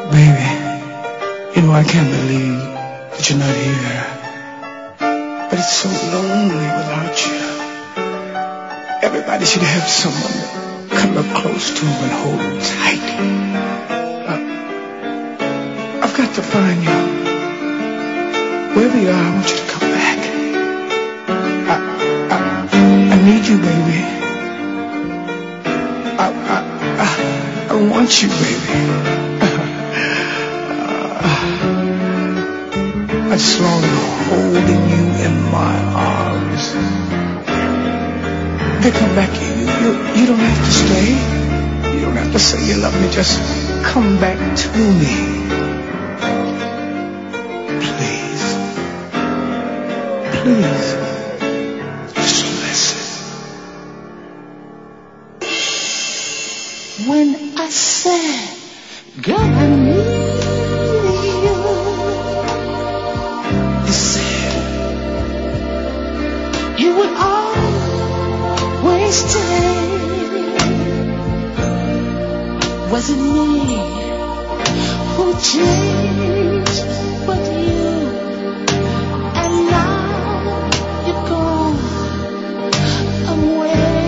Baby, you know I can't believe that you're not here. But it's so lonely without you. Everybody should have someone to come up close to and hold tight. I've got to find you. Wherever you are, I want you to come back. I need you, baby. I want you, baby. I just long to holding you in my arms. Hey, come back. You don't have to stay. You don't have to say you love me. Just come back to me. Please. Please. Just listen. When I said, girl, I need you, you said you would always stay. Was it me who changed but you? And now you're gone away.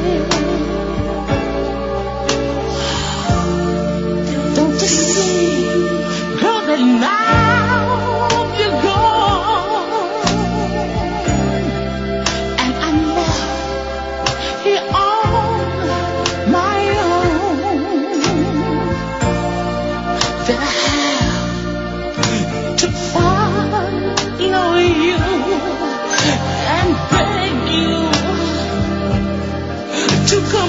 Don't you see, girl, that now you're gone, and I'm left here on my own. That I have to follow you and beg you to come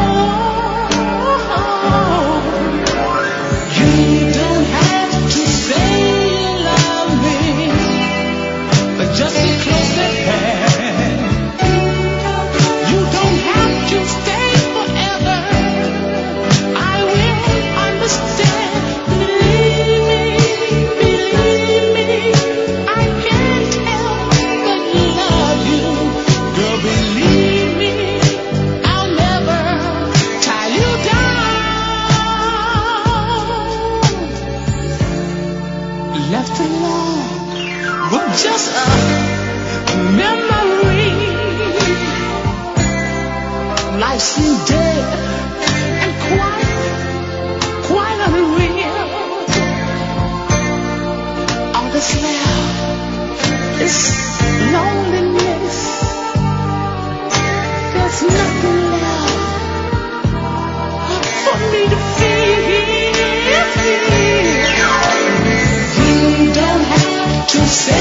home. You don't have to say you love me, but just be close at hand. You don't have to stay forever. I will understand. Believe me, I can't help but love you. Girl, believe me, I'll never tie you down. Left alone with just a memory. Life seemed dead and quite unreal. All that's left is loneliness. There's nothing left for me to feel. You don't have to say